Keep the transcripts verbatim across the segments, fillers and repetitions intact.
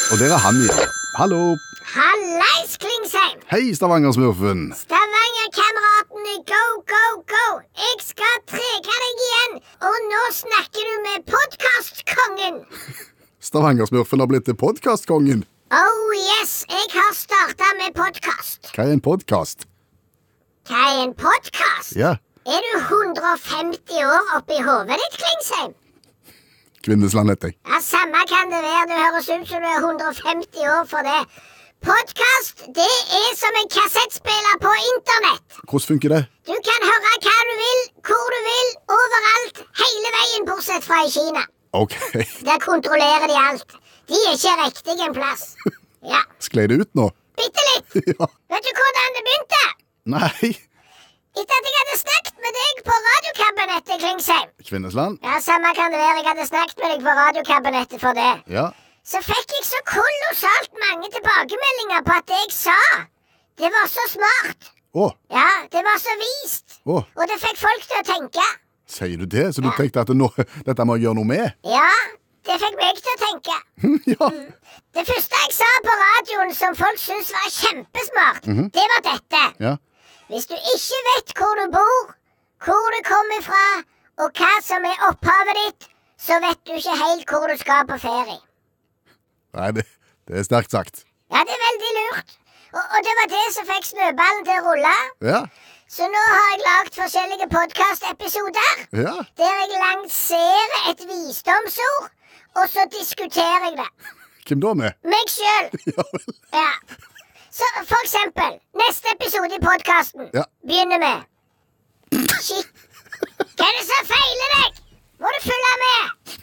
Og der er han igjen. Hallo. Hallais, Klingsheim. Hei, Stavanger-smurfen. Stavanger-kameratene, go, go, go. Jeg skal trege deg igjen. Og nå snakker du med podcastkongen. Stavanger-smurfen har blitt til podcastkongen. Oh yes, jeg har startet med podcast. Hva er en podcast? Hva er en podcast? Ja. Er du hundre og femti år oppi hovedet ditt, Klingsheim? Kvinnesland heter jeg. Ja, samme kan det være. Det høres ut som du er hundre og femti år for det. Podcast, det er som en kassettspiller på internett. Hvordan funker det? Du kan høre hva du vil, hvor du vil, overalt, hele veien, bortsett fra i Kina. Ok. Der kontrollerer de alt. De er ikke riktig en plass. Ja. Sklei det ut nå? Bitte litt. Ja. Vet du hvordan det begynte? Nei. Etter at jeg hadde snakket med deg på radiokabinettet, Klingsheim. Kvinnesland? Ja, samme kan det være. Jeg hadde snakket med deg på radiokabinettet for det. Ja. Så fikk jeg så kolossalt mange tilbakemeldinger på at det jeg sa, det var så smart. Å. Ja, det var så vist. Å. Og det fikk folk til å tenke. Sier du det? Så du tenkte at nå, dette må jeg gjøre noe med? Ja, det fikk meg til å tenke. Ja. Det første jeg sa på radioen som folk syntes var kjempesmart, Mhm. det var dette. Ja. Hvis du ikke vet hvor du bor, hvor du kommer fra, og hva som er opphavet ditt, så vet du ikke helt hvor du skal på ferie. Nei, det, det er sterkt sagt. Ja, det er veldig lurt. Og, og det var det som fikk snøballen til å rulle. Ja. Så nå har jeg lagt forskjellige podcast-episoder, Ja. der jeg lanserer et visdomsord, og så diskuterer jeg det. Hvem da med? Meg selv. Ja vel. Ja. Så for eksempel, neste episode i podcasten Ja. begynner med Shit. Hva er det som feiler deg? Må du følge med?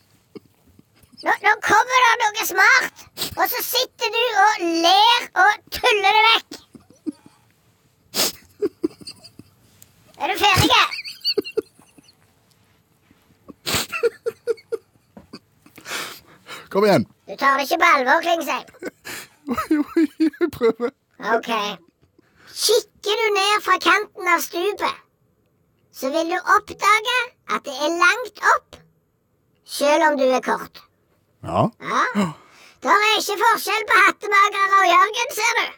Nå, nå kommer det noe smart, og så sitter du og ler og tuller det vekk. Er du ferdig? Kom igjen. Du tar det ikke på alvor, Klingsheim. Jo, jeg prøver. Ok. Kikker du ned fra kanten av stupet, så vil du oppdage at det er langt opp, selv om du er kort. Ja. Ja. Der er ikke forskjell på hattemagere og Jørgen, ser du.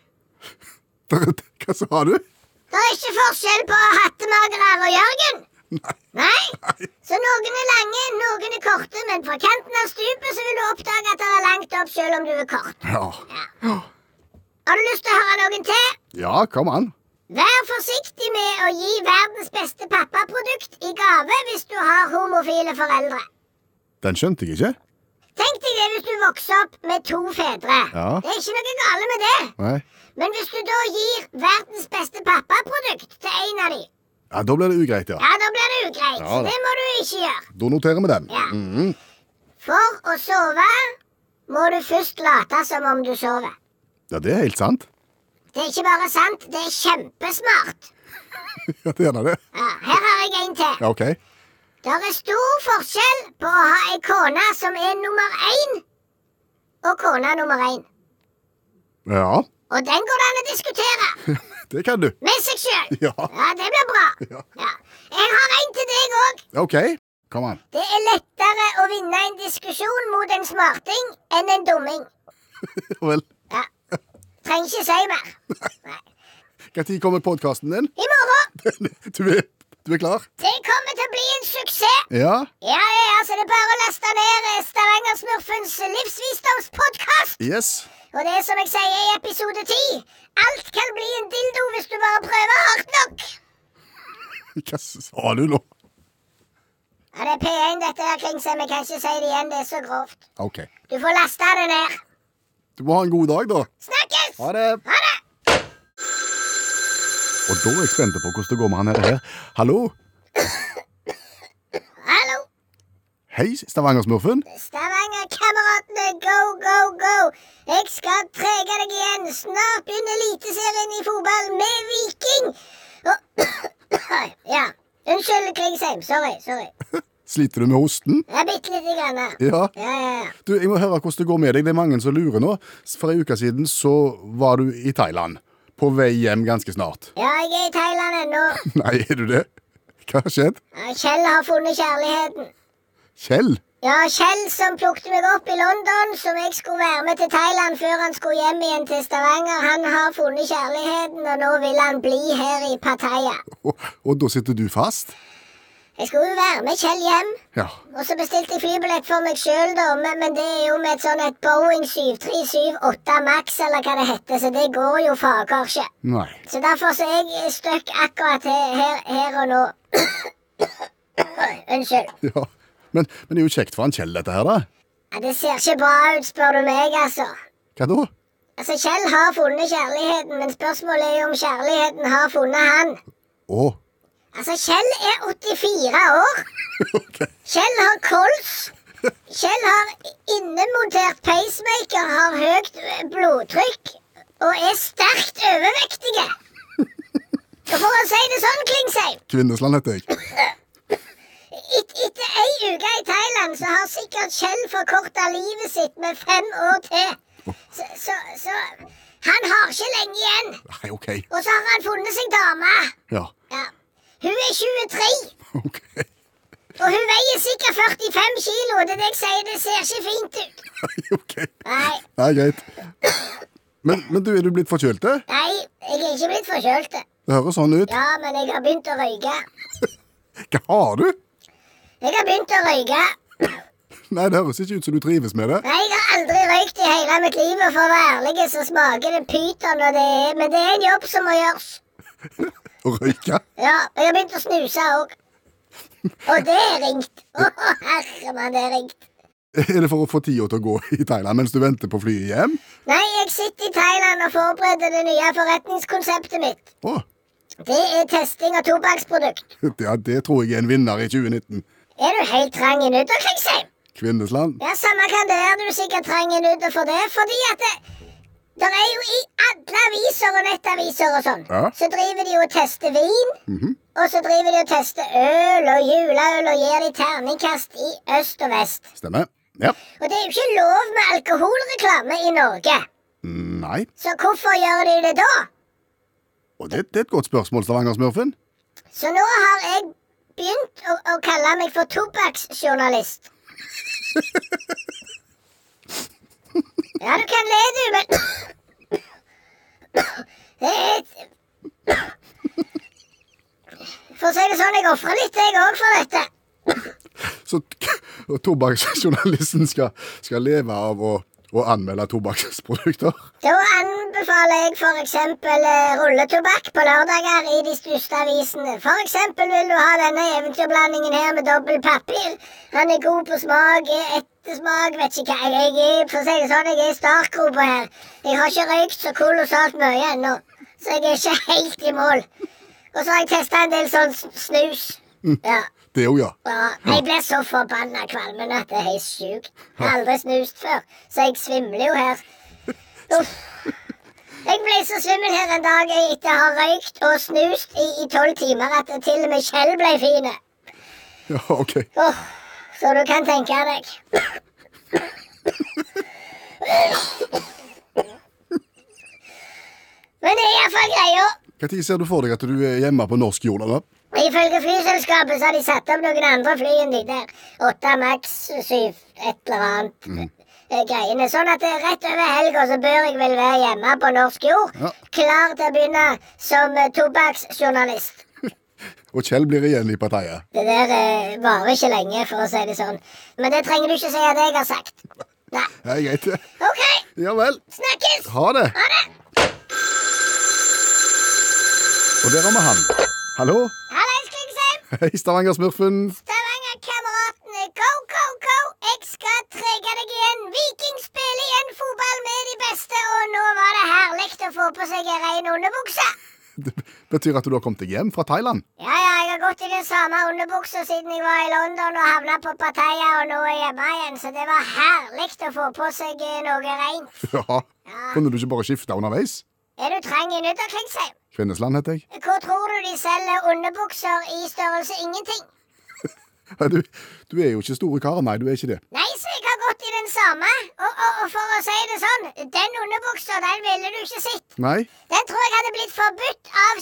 Hva sa du? Der er ikke forskjell på hattemagere og Jørgen. Nei. Nei? Så noen er lange, noen er korte, men fra kanten av stupet så vil du oppdage at det er langt opp, selv om du er kort. Ja. Ja. Har du lyst til å høre noen til? Ja, kom an. Vær forsiktig med å gi verdens beste pappaprodukt i gave hvis du har homofile foreldre. Den skjønte jeg ikke. Tenk deg det hvis du vokser opp med to fedre. Ja. Det er ikke noe gale med det. Nei. Men hvis du da gir verdens beste pappaprodukt til en av de, Ja, da ble det ugreit, ja. ja, da blir det ugreit. Ja, da. Det må du ikke gjøre. Da noterer vi den. Ja. Mhm. For å sove må du først late som om du sover. Ja, det er helt sant. Det er ikke bare sant, det er kjempesmart. Ja, det er det. Ja, her har jeg en til. Ja, ok. Det er stor forskjell på å ha en kone som er nummer én, og kone nummer én. Ja, Og den går det an å diskutere. det kan du. Med seg selv. Ja. Ja, det blir bra. Ja. Ja. Jeg har en til deg også. Ok, kom an. Det er lettere å vinne en diskusjon mot en smarting enn en dumming. Vel, Ja. Trenger ikke si mer. Nei. hva tid kommer podcasten din? I morgen. Du er, du er klar? Det kommer til å bli en suksess. Ja. Ja, ja, ja, så det er bare å laste ned Stavanger-smurfens livsvisdomspodcast. Yes. Og det er som jeg sier i episode ti. Alt kan bli en dildo hvis du bare prøver hardt nok. Hva sa du nå? Ja, det er P én dette her, Klingsheim. Jeg kan ikke si det igjen, det er så grovt. Ok. Du får laste det ned. Du må ha en god dag, da. Snakkes! Ha det. Ha det! Og da er jeg spent på hvordan det går med han her. Hallo? Hallo. Hei, Stavanger-smurfen. Stavanger-kameratene, go, go, go. Jeg skal trege deg igjen. Snart begynner eliteserien i fotball med Viking. Og ja, unnskyld, Klingsheim. Sorry, sorry. Sliter du med hosten? Jeg er bitte lite grann. Ja. Ja, ja, ja. Du, jeg må høre hvordan det går med deg. Det er mange som lurer nå. For en uke siden så var du i Thailand. På vei hjem ganske snart. Ja, jeg er i Thailand ennå. Nei, er du det? Hva har skjedd? Ja, Kjell har funnet kjærligheten. Kjell? Ja, Kjell som plukte meg opp i London, som jeg skulle være med til Thailand før han skulle hjem igjen til Stavanger, han har funnet kjærligheten, og nå vil han bli her i Pattaya. Og, og da sitter du fast? Jeg skulle jo være med Kjell hjem, Ja. og så bestilte jeg flybillett for meg selv da, men, men det er jo med et sånn et Boeing syv tre syv åtte Max, eller hva det heter, så det går jo fager ikke. Nei. Så derfor så er jeg støkk akkurat her, her, her og nå. Unnskyld. Ja. Men, men det er jo kjekt for han Kjell, dette her, da. Ja, det ser ikke bra ut, spør du meg, altså. Hva da? Altså, Kjell har funnet kjærligheten, men spørsmålet er jo om kjærligheten har funnet han. Å. Altså, Kjell er åttifire år. Okay. Kjell har kols. Kjell har innemontert pacemaker, har høyt blodtrykk og er sterkt overvektige. Så for å si det sånn, Klingsheim. Kvinnesland heter jeg. Et, etter ei uke i Thailand så har sikkert Kjell forkortet livet sitt med fem år til. Så, så, så han har ikke lenge igjen. Nei, ok. Og så har han funnet seg dame. Ja. Ja. Hun er tjuetre, Ok. og hun veier sikkert førtifem kilo. Det er det jeg sier, det ser ikke fint ut. Nei, ok. Nei, Nei, greit. Men, men du, er du blitt forkjølt? Det nei, jeg er ikke blitt forkjølt. Det høres sånn ut. Ja, men jeg har begynt å røyke. Hva har du? Jeg har begynt å røyke. Nei, det høres ikke ut som du trives med det. Nei, jeg har aldri røykt i hele mitt liv, og for å være ærlig så smaker det pyton, og det er, men det er en jobb som må gjøres. Å røyke? Ja, og jeg har begynt å snuse òg. Og det er ringt. Å, herremann, det er ringt. Er det for å få tida til å gå i Thailand mens du venter på flyet hjem? Nei, jeg sitter i Thailand og forbereder det nye forretningskonseptet mitt. Å, Det er testing av tobakksprodukt. ja, det tror jeg er en vinner i tjue nitten. Er du helt trang i nudder, Klingsheim? Kvinnesland. Ja, samme kan det være, du er sikkert trang i nudder for det, fordi at det, der er jo i alle aviser og nettaviser og sånn, Ja. så driver de jo og tester vin, Mhm. og så driver de og tester øl og juleøl og gir de terningkast i øst og vest. Stemmer. Ja. Og det er jo ikke lov med alkoholreklame i Norge, Nei. så hvorfor gjør de det da? Og det, det er et godt spørsmål, Stavanger-smurfen. Så nå har jeg begynt å, å kalle meg for tobakksjournalist. Ja, du kan le, du, men det er et... For å si det sånn, jeg offrer litt, jeg òg, for dette. Så og tobakksjournalisten skal, skal leve av å, å anmelde tobakksprodukter. Da anbefaler jeg for eksempel eh, rulletobakk på lørdager i de største avisene. For eksempel vil du ha denne eventyrblandingen her med dobbelt papir. Han er god på smak, ettersmak, vet ikke hva. Jeg er, for å si det sånn, jeg er i startgropa her. Jeg har ikke røykt så kolossalt mye ennå, så jeg er ikke helt i mål. Og så har jeg testet en del sånn snus. Ja. Det jo, ja. Ja, jeg blir så forbanna kvalmen at det er helt sjukt. Jeg har aldri snust før, så jeg svimler jo her. Uff. Jeg ble så svimmel her en dag etter å ha røykt og snust i, i tolv timer at til og med Kjell ble fine. Ja, ok. Åh, så du kan tenke deg. Men det er iallfall greia. Hva tid ser du for deg at du er hjemme på norsk jord, da? Ifølge flyselskapet så har de satt opp noen andre fly enn de der. åtte Max, syv, et eller annet. Mm. Greiene. Sånn at det er rett over helga så bør jeg vel være hjemme på norsk jord. Ja. Klar til å begynne som uh, tobakksjournalist. Og Kjell blir igjen i Pattaya. Det der uh, varer ikke lenge, for å si det sånn. Men det trenger du ikke si at jeg har sagt. Nei. Ja, greit. OK, Ja vel. snakkes! Ha det. Ha det! Og der har vi han. Hallo? Hallais, Klingsheim! Hei, Stavanger-smurfen. Stavanger-kameratene, go, go, go! Jeg skal trege deg igjen. Viking spiller igjen fotball med de beste, og nå var det herlig å få på seg en ren underbukse. Det betyr at du har kommet deg hjem fra Thailand? Ja, ja, jeg har gått i den samme underbuksa siden jeg var i London og havna på Pattaya, og nå er jeg hjemme igjen, så det var herlig å få på seg eh, noe rent. Ja. Kunne du ikke bare skifte underveis? Er du trang i nudder, Klingsheim? Kvinnesland heter jeg. Hvor tror du de selger underbukser i størrelse ingenting? Ja, Du, du er jo ikke store kar, nei, du er ikke det. Nei, så jeg har gått i den samme. Og, og, og for å si det sånn, den underbuksa, den ville du ikke sett. Nei? Den tror jeg hadde blitt forbudt av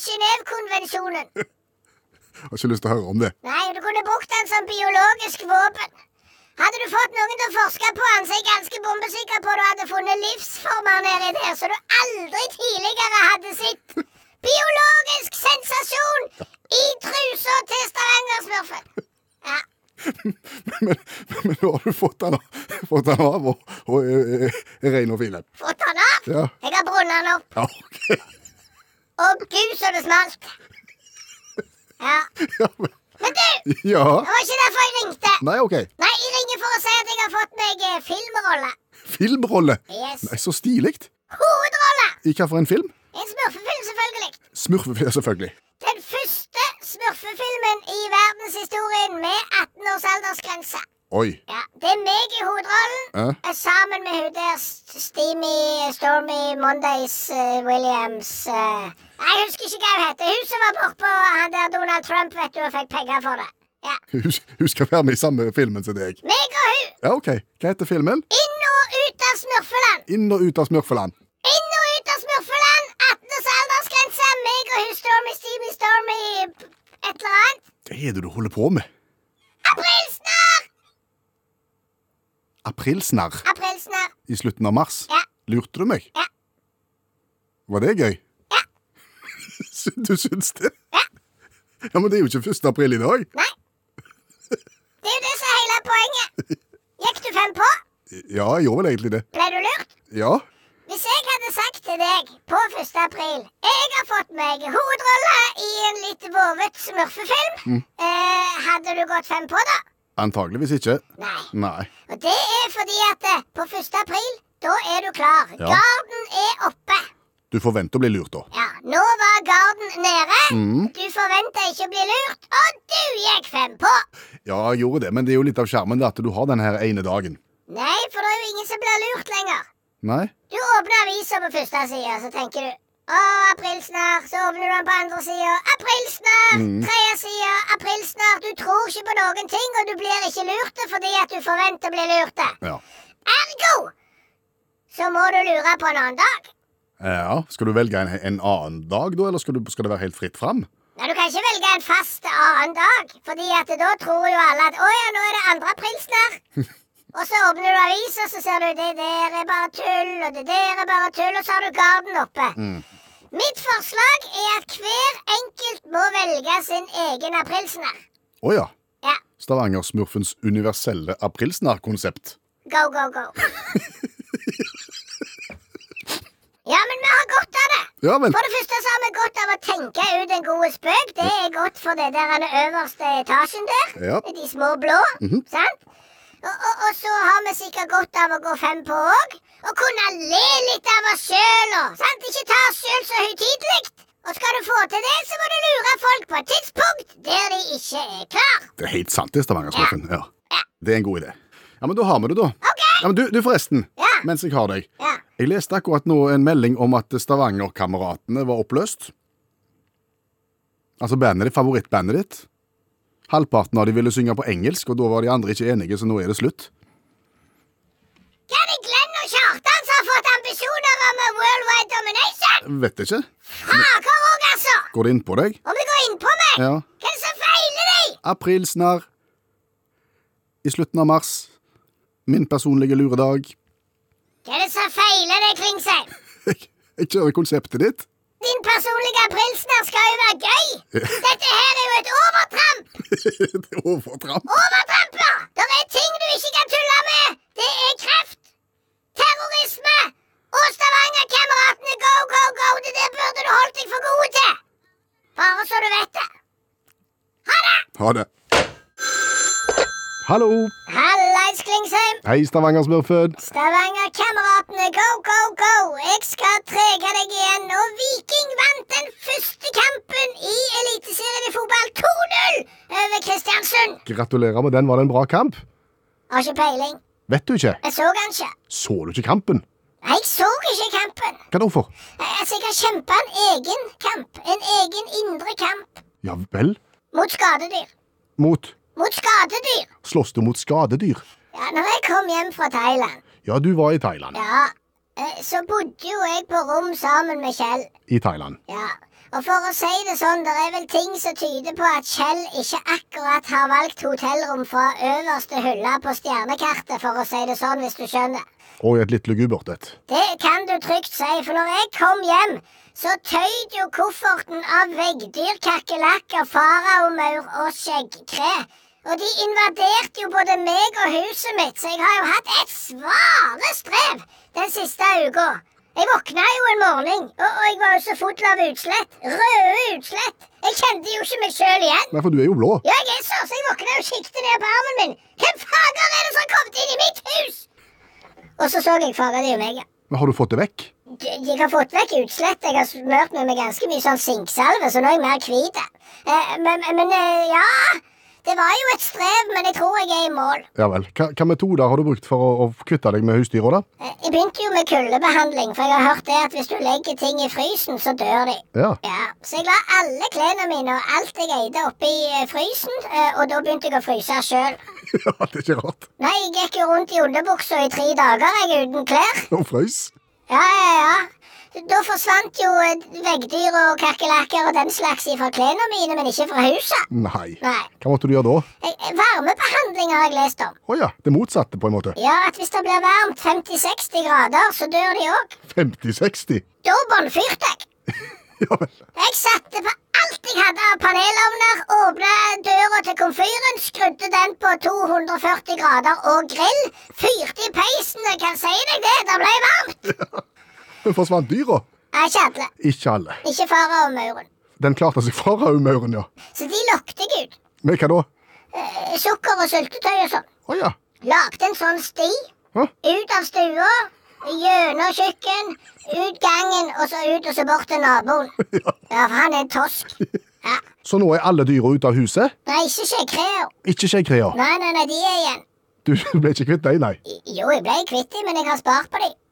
Genève-konvensjonen. Har ikke lyst til å høre om det. Nei, du kunne brukt den som biologisk våpen. Hadde du fått noen til å forske på han, så er jeg ganske bombesikker på at du hadde funnet livsformer nedi der, så du aldri tidligere hadde sett. Biologisk sensasjon i trusa til Stavanger-smurfen. Ja. Men, men nå har du fått han, fått han av og, og er, er ren og fin. Fått han av? Ja. Jeg har brunnet han opp. Ja, ok. Og gud, så det smalt. Ja. Ja, men, Men du, ja. det var ikke derfor jeg ringte. Nei, ok. Nei, jeg ringer for å si at jeg har fått meg eh, filmrolle. Filmrolle. Yes. Nei, så stiligt. Hovedrolle. I hva for en film? En smurfefilm, selvfølgelig. Smurfefilm, selvfølgelig. Den første smurfefilmen i verdenshistorien med atten års aldersgrense. Oi. Ja, det er meg i hovedrollen, Ja. eh, sammen med hun der St- Steamy, Stormy Mondays eh, Williams. eh. Nei, jeg husker ikke hva hun heter. Hun som var bortpå han der Donald Trump, vet du, og fikk penger for det. Ja. Hun, hun skal være med i samme filmen som deg. Meg og hun. Ja, ok. Hva heter filmen? Inn og ut av smurfeland. Inn og ut av Smurfeland. Inn og ut av smurfeland. atten års aldersgrense. Meg og hun Stormy, Steamy, Stormy, et eller annet. Hva er det du holder på med? Aprilsnarr! Aprilsnarr Aprilsnarr. i slutten av mars. Ja. Lurte du meg? Ja. Var det gøy? Ja. Du syns det? Ja. Ja, men det er jo ikke første april i dag. Nei. Det er jo det som er hele poenget. Gikk du fem på? Ja, jeg gjorde vel egentlig det. Ble du lurt? Ja. Hvis jeg hadde sagt til deg på første april jeg har fått meg hovedrolle i en litt vovet smurfefilm, Mm. eh, hadde du gått fem på da? Antageligvis ikke. Nei. Nei. Og det er fordi at eh, på første april, da er du klar. Ja. Garden er oppe. Du forventer å bli lurt, da. Ja, nå var garden nede. Mm. Du forventet ikke å bli lurt, og du gikk fem på. Ja, jeg gjorde det, men det er jo litt av skjermen det at du har denne her ene dagen. Nei, for det er jo ingen som blir lurt lenger. Nei? Du åpner avisa på første sida, så tenker du å, aprilsnarr. Så åpner du den på andre sida. Aprilsnarr! Mm. Tredje sida. Aprilsnarr. Du tror ikke på noen ting, og du blir ikke lurt fordi at du forventer å bli lurt. Ja. Ergo så må du lure på en annen dag. Ja, Skal du velge en, en annen dag, da, eller skal, du, skal det være helt fritt fram? Ja, Du kan ikke velge en fast annen dag, fordi at da tror jo alle at å ja, nå er det andre aprilsnarr. Og så åpner du avisa, så ser du det der er bare tull, og det der er bare tull, og så har du garden oppe. Mm. Mitt forslag er at hver enkelt må velge sin egen aprilsnarr. Å ja. Ja, Stavanger-smurfens universelle aprilsnarr-konsept. go, go, go. Ja, men vi har godt av det. Ja, men For det første så har vi godt av å tenke ut en god spøk. Det er godt for det der den øverste etasjen der. Ja. De små blå, sant? Og, og, og så har vi sikkert godt av å gå fem på òg. Og kunne le litt av oss sjøl og sant? Ikke ta oss sjøl så høytidelig. Og skal du få til det, så må du lure folk på et tidspunkt der de ikke er klar. det er helt sant, det, Stavanger-smurfen. Ja. Ja. Det er en god idé. Ja, men da har vi det, da. OK. Ja, men du, du forresten, Ja. mens jeg har deg. Ja. Jeg leste akkurat nå en melding om at Stavanger-kameratene var oppløst. Altså bandet ditt, favorittbandet ditt. Halvparten av de ville synge på engelsk, og da var de andre ikke enige, så nå er det slutt. Hva er det Glenn og Kjartan som har fått ambisjoner om worldwide domination? Vet ikke. Fager òg, altså! Går det inn på deg? Om det går inn på meg? Ja. Hva er det som feiler deg? Aprilsnarr. I slutten av mars. Min personlige luredag. Hva er det som feiler deg, Klingsheim? Jeg, jeg kjører konseptet ditt. Din personlige aprilsnarr skal jo være gøy. Dette her er jo et overtramp. Det er overtramp. Overtramp, ja! Det er ting du ikke kan tulle med. Det er kreft, terrorisme og Stavanger-kameratene. Go, go, go. Det der burde du holdt deg for gode til. Bare så du vet det. Ha det! Ha det. Hallo. Hallais, Klingsheim. Hei, Stavanger-smurfen. Stavanger-kameratene, go, go, go! Jeg skal trege deg igjen, og Viking vant den første kampen i Eliteserien i fotball to null over Kristiansund. Gratulerer med den. Var det en bra kamp? Har ikke peiling. Vet du ikke? Jeg så den ikke. Så du ikke kampen? Nei, jeg så ikke kampen. Hva da for? Altså, jeg har kjempet en egen kamp. En egen indre kamp. Ja vel? Mot skadedyr. Mot? Mot skadedyr. Slåss du mot skadedyr? Ja, når jeg kom hjem fra Thailand, Ja, du var i Thailand. ja, eh, så bodde jo jeg på rom sammen med Kjell. I Thailand. Ja, Og for å si det sånn, det er vel ting som tyder på at Kjell ikke akkurat har valgt hotellrom fra øverste hylla på stjernekartet, for å si det sånn, hvis du skjønner. Og et litt lugubert et. Det kan du trygt si, for når jeg kom hjem, så tøyd jo kofferten av veggdyr, kakerlakker, faraomaur og skjeggkre. Og de invaderte jo både meg og huset mitt, så jeg har jo hatt et svare strev den siste uka. Jeg våkna jo en morgen, og, og jeg var jo så full av utslett. Røde utslett. Jeg kjente jo ikke meg selv igjen. Nei, for du er jo blå. Ja, jeg er så, så jeg våkna og kikket ned på armen min. Hvem fager er det som har kommet inn i mitt hus? Og så så jeg fager det jo meg, ja. Men har du fått det vekk? Jeg har fått vekk utslett. Jeg har smørt meg med ganske mye sånn sinksalve, så nå er jeg mer hvit. Eh, men, men eh, ja... Det var jo et strev, men jeg tror jeg er i mål. Ja vel. Hva, hva metoder har du brukt for å, å kvitte deg med husdyra, da? Jeg begynte jo med kuldebehandling, for jeg har hørt det at hvis du legger ting i frysen, så dør de. Ja. Ja, så jeg la alle klærne mine og alt jeg eide oppi frysen, og da begynte jeg å fryse selv. Ja, det er ikke rart. Nei, jeg gikk jo rundt i underbuksa i tre dager, jeg, uten klær. Og frøys. Ja, ja, ja. Da forsvant jo veggdyr og kakerlakker og den slags fra klærne mine, men ikke fra huset. Nei. Nei. Hva måtte du gjøre da? Varmebehandling har jeg lest om. Åja, det motsatte på en måte. Ja, at hvis det blir varmt femti seksti grader, så dør de òg. femti seksti? Da båndfyrte jeg. Ja vel. Jeg satte på alt jeg hadde av panelovner, åpna døra til komfyren, skrudde den på to hundre og førti grader og grill, fyrte i peisen, jeg kan si deg det, det ble varmt. Ja. Men forsvant dyra? Nei, ikke alle. Ikke alle. Ikke faraomauren. Den klarte seg faraomauren, ja. Så de lokte jeg ut. Men hva da? Eh, sukker og syltetøy og sånn. Åja. Lagde en sånn sti. Hæ? Ut av stua, gjennom kjøkken, ut gangen, og så ut og så bort til naboen. Ja. Ja, for han er en tosk. Ja. Så nå er alle dyra ute av huset? Nei, ikke skjeggkrea. Ikke skjeggkrea? Nei, nei, nei, de er igjen. Du ble ikke kvitt deg, nei? Jo, jeg ble kvitt dem, men jeg har spart på dem.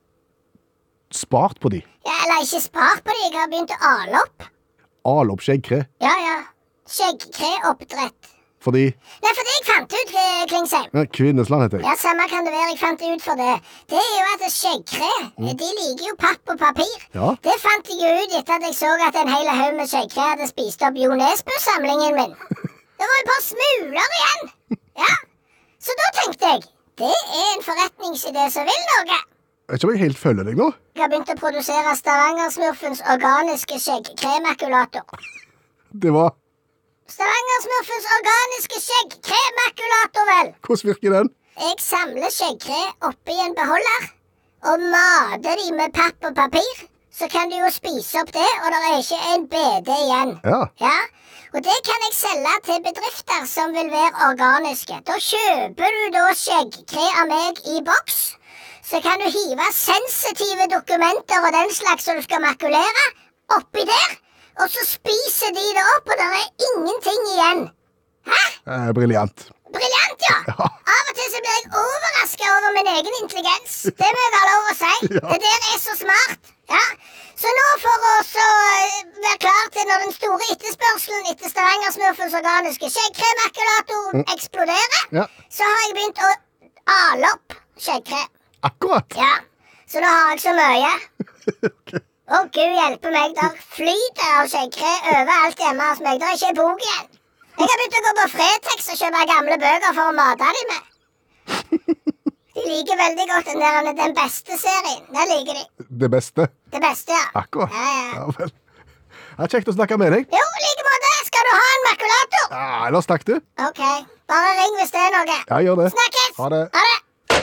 Spart på de? Ja, eller ikke spart på dem, jeg har begynt å ale opp. Ale opp skjeggkre? Ja, ja. Skjeggkreoppdrett. Fordi? Nei, for det jeg fant ut, eh, Klingsheim. Ja, Kvinnesland heter jeg. Ja, samme kan det være, jeg fant ut for det. Det er jo at skjeggkre, Mm. de liker jo papp og papir. Ja. Det fant jeg jo ut etter at jeg så at en hel haug med skjeggkre hadde spist opp Jo Nesbø-samlingen min. Det var et par smuler igjen. Ja. Så da tenkte jeg, det er en forretningsidé som vil noe. Jeg vet ikke om jeg helt følger deg nå. Jeg har begynt å produsere Stavanger-smurfens organiske skjeggkremakulator. Det var... Stavanger-smurfens organiske skjeggkremakulator, vel. Hvordan virker den? Jeg samler skjeggkre oppi en beholder, og mater de med papp og papir. Så kan du jo spise opp det, og det er ikke en bede igjen. Ja. Ja, og det kan jeg selge til bedrifter som vil være organiske. Da kjøper du da skjeggkre av meg i boks. Så kan du hive sensitive dokumenter og den slags som du skal makulere oppi der, og så spiser de det opp, og det er ingenting igjen. Hæ? Eh, briljant. Briljant, ja. Ja. Av og til så blir jeg overrasket over min egen intelligens. Det må jeg ha lov å si. Ja. Det der er så smart. Ja. Så nå for å så eh, være klar til når den store etterspørselen etter Stavanger-smurfens organiske skjeggkremakulator Mm. eksploderer, Ja. så har jeg begynt å ale opp skjeggkre. Akkurat. Ja, så da har jeg så mye. Ok. Å, Gud hjelpe meg, der flyter av skjeggkre overalt hjemme hos meg. Det er ikke en bok igjen. Jeg har begynt å gå på Fretex og kjøpe gamle bøker for å mate dem med. De liker veldig godt den der Den beste-serien. Den liker de. Det beste. Det beste, ja. Akkurat. Ja, ja. Ja vel. Det er kjekt å snakke med deg. Jo, i like måte. Skal du ha en makulator? Ja, ellers takk du. Ok, bare ring hvis det er noe. Ja, gjør det. Snakkes! Ha det. Ha det.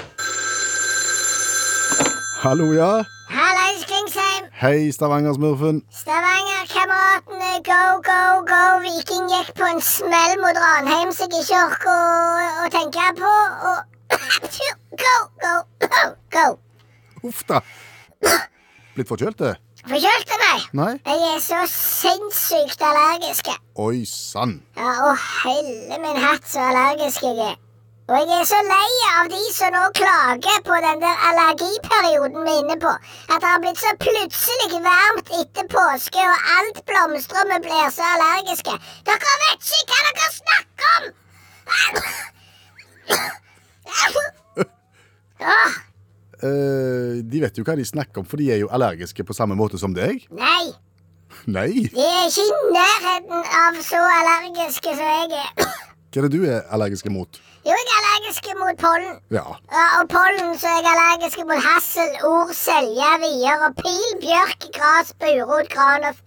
Hallo, ja. Hallais, Klingsheim. Hei, Stavanger-smurfen. Stavanger-kameratene, go, go, go. Viking gikk på en smell mot Ranheim som jeg ikke orker å, å tenke på. Og go, go, go, go. Uff da. Blitt forkjølt, det? Forkjølte meg. Nei? Jeg er så sinnssykt allergisk. Oi, sann. Ja, å helle min hatt så allergisk jeg er. Og jeg er så lei av de som nå klager på den der allergiperioden vi er inne på. At det har blitt så plutselig varmt etter påske, og alt blomstrer og vi blir så allergiske. Dere vet ikke hva dere snakker om! Åh, Eh, de vet jo hva de snakker om, for de er jo allergiske på samme måte som deg. nei, Nei. De er ikke i nærheten av så allergiske som jeg er. Hva er det du er allergisk mot? Jo, jeg er allergisk mot pollen. Ja. Ja, og pollen så er jeg allergisk mot hassel, or, selje, vier og pil, bjørk, gras, burot, gran og,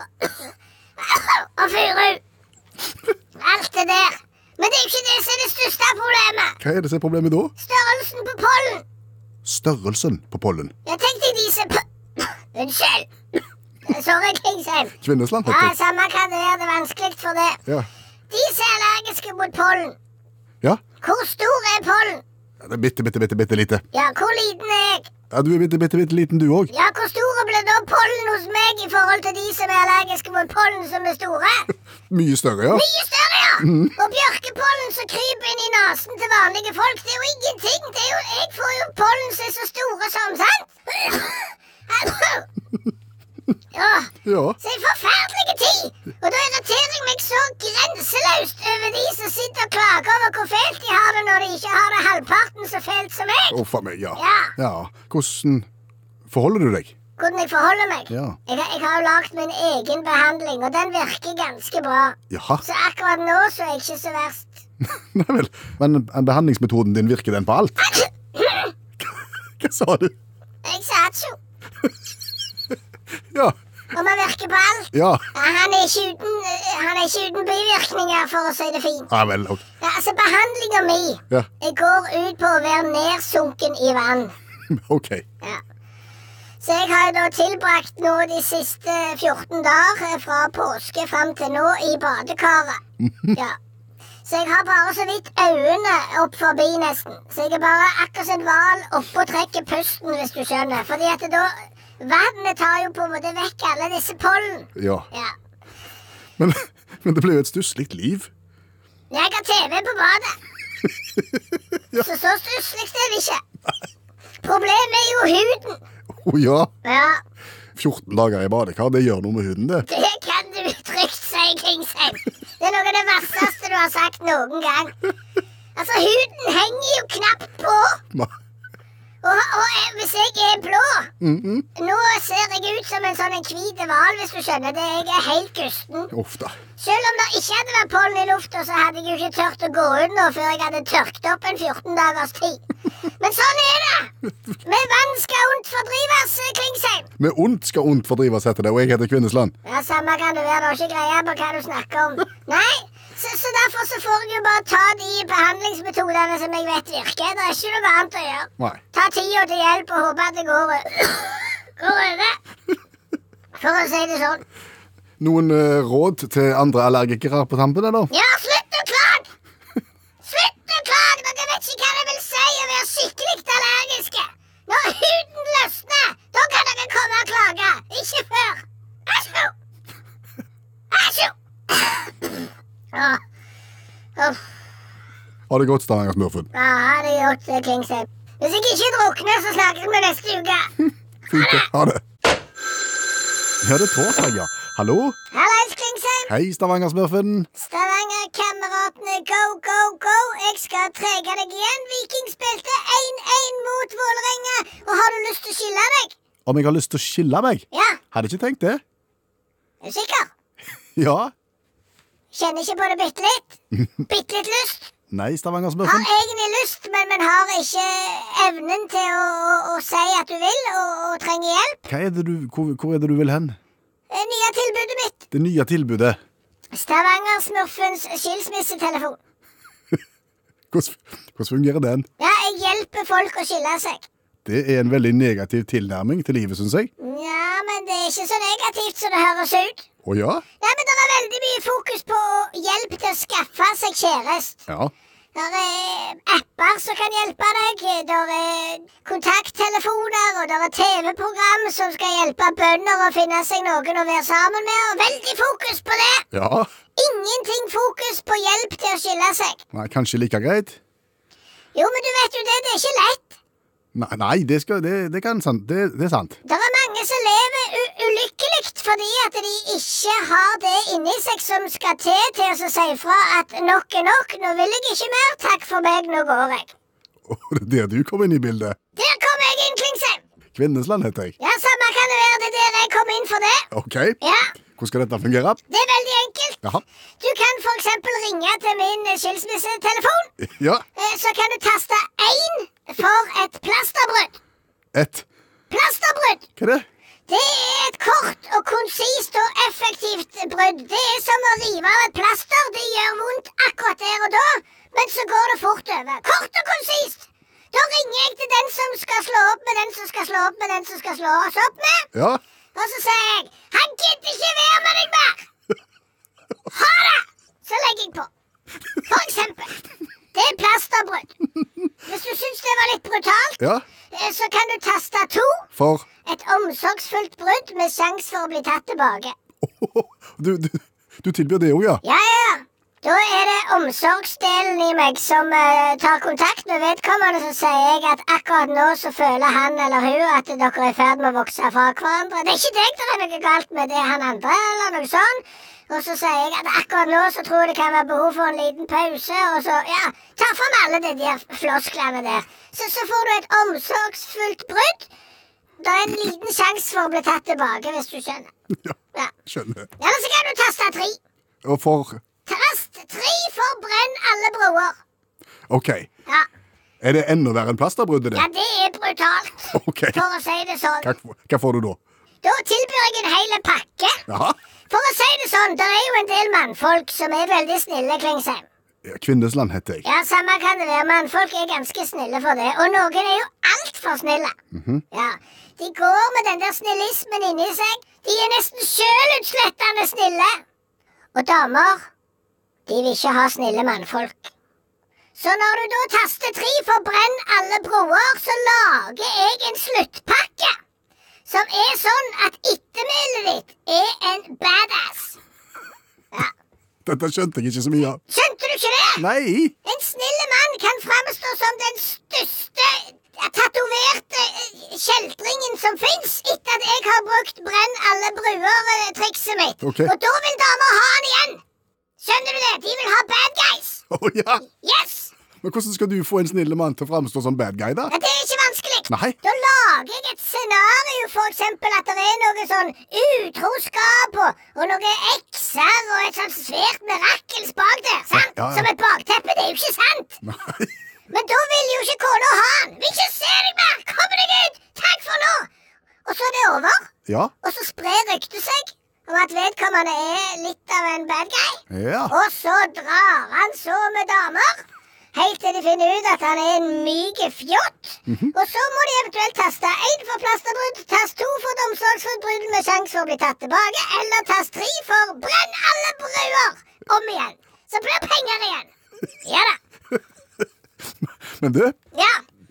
og furu. Alt det der. Men det er jo ikke det som er det største problemet. Hva er det som er problemet da? Størrelsen på pollen. Størrelsen på pollen. Jeg tenkte de som... Unnskyld. Sorry, Kingsheim. Kvinnesland, Ja, heter det. samme kan det være. Det er vanskelig for det. Ja. De som er allergiske mot pollen. Ja. Hvor stor er pollen? Ja, det er bitte, bitte, bitte, bitte lite. Ja, hvor liten er jeg? Ja, du er bitte, bitte, bitte liten du også. Ja, hvor store blir da pollen hos meg i forhold til de som er allergiske mot pollen som er store? Mye større, ja. Mye større, ja! Og bjørkepollen som kryper inn i nasen til vanlige folk, det er jo ingenting. Det er jo, jeg får jo pollen som er så store som, sant? Ja, Ja. så en forferdelig tid. Og da irriterer jeg meg så grenseløst over de som sitter og klager over hvor fælt de har det når de ikke har det halvparten så fælt som meg. Uff a meg, ja. Ja. Ja. Hvordan forholder du deg? Hvordan jeg forholder meg? Ja. Jeg, har- jeg har jo lagt min egen behandling, og den virker ganske bra. Jaha. Så akkurat nå så er jeg ikke så verst. Nei vel. Men en behandlingsmetoden din, virker den på alt? Hva sa du? Jeg satser jo. Ja. Og man virker på alt. Ja. Ja, Han er ikke uten, han er ikke uten bivirkninger, for å si det fint. Ja vel, ok. Ja, altså, behandlinga mi Ja. jeg går ut på å være nedsunken i vann. Ok. Ja. Så jeg har jo da tilbrakt nå de siste fjorten dager fra påske fram til nå i badekaret. Ja. Så jeg har bare så vidt øynene opp forbi nesten. Så jeg er bare akkurat som en hval oppe og trekker pusten, hvis du skjønner. Fordi at det da vannet tar jo på en måte vekk alle disse pollen. Ja. Ja. Men, men det ble jo et stussligt liv. Jeg har T V på badet. Så så stusslig er det ikke. Problemet er jo huden. Å ja. Ja, fjorten dager i badekar, det gjør noe med huden, det. det kan du trygt si, Kingsheim. Det er noe av det verste du har sagt noen gang. Altså, huden henger jo knapt på. Nei. Og, og eh, hvis jeg er blå, Mhm. nå ser jeg ut som en sånn en hvit hval, hvis du skjønner det. Jeg er helt gusten. Uff da. Selv om det ikke hadde vært pollen i lufta, så hadde jeg jo ikke tørt å gå ut nå før jeg hadde tørket opp en fjorten dagers tid. Men sånn er det. Med vann skal ondt fordrives, Klingsheim. Med ondt skal ondt fordrives, heter det, og jeg heter Kvinnesland. Ja, samme kan det være. Det er ikke greie på hva du snakker om. Nei, så, så derfor så får jeg jo bare ta de behandlingsmetodene som jeg vet virker. Det er ikke noe annet å gjøre. Nei. Ta tida til hjelp og håpe at det går, går over. For å si det sånn. Noen eh, råd til andre allergikere på tampen, eller? Ja, slutt å klage! Slutt å klage! Dere vet ikke hva det vil si å være skikkelig allergiske. Når huden løsner, da kan dere komme og klage. Ikke før. Æsjo! Æsjo! Åh. Uff. Har det gått, Stavanger-smurfen? Ja, har det gjort det, Klingsheim. Hvis jeg ikke drukner, så snakkes vi neste uke. Fint, det. Ha det. Ja, det er torsdag, ja. Hallo? Hallais, Klingsheim. Hei, Stavanger-smurfen. Stavanger-kameratene, go, go, go. Jeg skal trege deg igjen. Viking spilte én én mot Vålerenga. Og har du lyst til å skille deg? Om jeg har lyst til å skille meg? Ja, Hadde ikke tenkt det. er du sikker? Ja. Kjenner ikke på det bitte litt. Bitte litt lyst. Nei, Har Stavanger-smurfen. egentlig lyst, men, men har ikke evnen til å, å, å si at du vil og, og trenger hjelp. Hva er det du, hvor, hvor er det du vil hen? Det nye tilbudet mitt. Det nye tilbudet. Stavanger-smurfens skilsmissetelefon. Hvordan, hvordan fungerer den? Ja, jeg hjelper folk å skille seg. Det er en veldig negativ tilnærming til livet, synes jeg. Ja, men det er ikke så negativt som det høres ut. Å ja? Ja, men det er veldig mye fokus på hjelp til å skaffe seg kjæreste. Ja. Det er apper som kan hjelpe deg, det er kontakttelefoner, og det er T V-program som skal hjelpe bønder å finne seg noen å være sammen med, og veldig fokus på det. Ja. Ingenting fokus på hjelp til å skille seg. Nei, kanskje like greit? Jo, men du vet jo det, det er ikke lett. Nei, nei det, skal, det, det, kan, sant. Det, det er sant. Det er mange som lever u ulykkelig fordi at de ikke har det inni seg som skal til til å si fra at nok er nok, nå vil jeg ikke mer, takk for meg, nå går jeg. Og det er der du kom inn i bildet. Der kom jeg inn, Klingsheim. Kvinnesland heter jeg. Ja, samme kan det være, det er der jeg kom inn for det. Ok. Ja, Hvordan skal dette fungere? Det er veldig enkelt. Jaha. Du kan for eksempel ringe til min skilsmissetelefon. Ja. Eh, Så kan du taste én for et plasterbrudd. Et. Plasterbrudd. Hva er det? Det er et kort og konsist og effektivt brudd. Det er som å rive av et plaster. Det gjør vondt akkurat der og da, men så går det fort over. Kort og konsist. Da ringer jeg til den som skal slå opp med den som skal slå opp med den som skal slå oss opp med. Ja. Og så sier jeg 'Han gidder ikke være med deg mer'. Ha det! Så legger jeg på. For eksempel. Det er plasterbrudd. Hvis du syns det var litt brutalt, Ja. eh, så kan du taste to. For Et omsorgsfullt brudd med sjanse for å bli tatt tilbake. Du, du, du tilbyr det òg, ja? Ja, ja, ja. Da er det omsorgsdelen i meg som eh, tar kontakt med vedkommende, så sier jeg at akkurat nå så føler han eller hun at dere er i ferd med å vokse fra hverandre. Det er ikke deg det er noe galt med, det er han andre, eller noe sånt. Og så sier jeg at akkurat nå så tror jeg det kan være behov for en liten pause, og så, ja, ta fram alle de der flosklene der. Så, så får du et omsorgsfullt brudd. Det er en liten sjanse for å bli tatt tilbake, hvis du skjønner. Ja, Ja. skjønner. Eller så kan du taste tre. Og for Tast tre for brenn alle broer. OK. Ja. Er det enda verre enn plasterbruddet, det? ja, det er brutalt, OK. for å si det sånn. Hva, hva får du da? Da tilbyr jeg en hel pakke. Jaha. For å si det sånn, det er jo en del mannfolk som er veldig snille, Klingsheim. Ja, Kvinnesland heter jeg. Ja, samme kan det være. Mannfolk er ganske snille for det. Og noen er jo altfor snille. Ja, De går med den der snillismen inni seg. De er nesten sjølutslettende snille. Og damer, de vil ikke ha snille mannfolk. Så når du da taster tre for brenn alle broer, så lager jeg en sluttpakke som er sånn at ettermælet ditt er en badass. Ja. Dette skjønte jeg ikke så mye av. Skjønte du ikke det? Nei! En snille mann kan framstå som den største ja, tatoverte eh, kjeltringen som fins, etter at jeg har brukt brenn alle bruer-trikset mitt. Ok. Og da vil damer ha han igjen. Skjønner du det? De vil ha bad guys. Å ja! Yes! Men hvordan skal du få en snille mann til å framstå som bad guy, da? Ja, det er ikke vanskelig. Nei. Da lager jeg et scenario, for eksempel at det er noe sånn utroskap og, og noe ekser og et sånt svært mirakels bak der, sant? Ja, ja. Som et bakteppe. Det er jo ikke sant. Nei. Men da vil jo ikke kona ha han. Vil ikke se deg mer. Kom deg ut. Takk for nå. Og så er det over. Ja. Og så sprer ryktet seg om at vedkommende er litt av en bad guy. Ja. Og så drar han så med damer. Helt til de finner ut at han er en myk fjott. Og så må de eventuelt taste én for plasterbrudd, tast to for et omsorgsfullt brudd med sjanse for å bli tatt tilbake, eller tast tre for brenn alle bruer om igjen. Så blir det penger igjen. Ja da. Men du, Ja.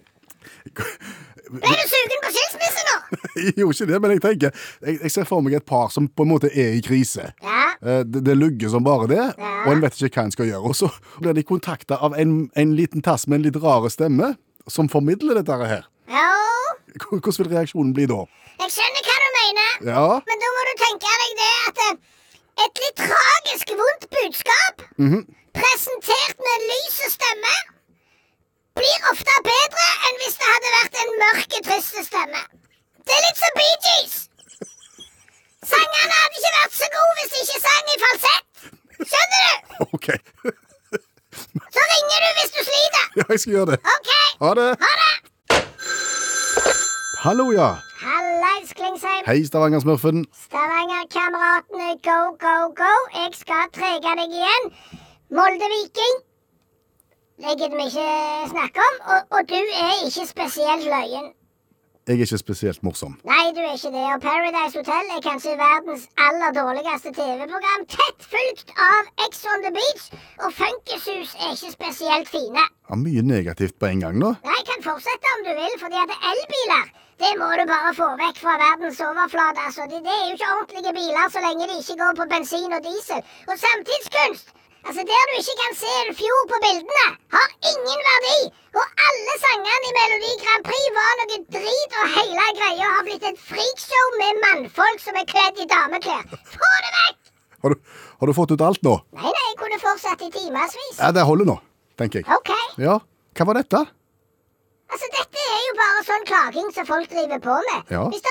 Ble du sugen på skilsmisse nå? jeg gjorde ikke det, men jeg tenker jeg, jeg ser for meg et par som på en måte er i krise. Ja. Eh, Det, det lugger som bare det, Ja. og en vet ikke hva en skal gjøre. Og så blir de kontakta av en, en liten tass med en litt rare stemme som formidler dette her. Ja. H- Hvordan vil reaksjonen bli da? Jeg skjønner hva du mener. Ja, Men da må du tenke deg det at eh, et litt tragisk vondt budskap, presentert med en lys stemme, blir ofte bedre enn hvis det hadde vært en mørke, triste stemme. Det er litt som Bee Gees. Sangene hadde ikke vært så gode hvis de ikke sang i falsett. Skjønner du? OK. Så ringer du hvis du sliter. Ja, jeg skal gjøre det. Ok, Ha det. ha det. Hallo, ja. Hallais, Klingsheim. Hei, Stavanger-smurfen. Stavanger-kameratene, go, go, go. Jeg skal trege deg igjen. Molde-Viking. Det gidder vi ikke snakke om. Og, og du er ikke spesielt løyen. Jeg er ikke spesielt morsom. Nei, du er ikke det. Og Paradise Hotel er kanskje verdens aller dårligste T V-program. Tett fulgt av Ex on the Beach. Og Funkeshus er ikke spesielt fine. Ja, mye negativt på en gang nå. Nei, jeg kan fortsette om du vil, fordi at elbiler, det må du bare få vekk fra verdens overflate. Altså, det, det er jo ikke ordentlige biler så lenge de ikke går på bensin og diesel. Og samtidskunst, altså der du ikke kan se en fjord på bildene, har ingen verdi. Og alle sangene i Melodi Grand Prix var noe drit, og hele greia har blitt et freakshow med mannfolk som er kledd i dameklær. Få det vekk! Har du, har du fått ut alt nå? Nei, nei, jeg kunne fortsatt i timersvis. Ja, det holder nå, tenker jeg. Ok. Ja, hva var dette? Altså, dette er jo bare sånn klaging som folk driver på med. Ja. Hvis det er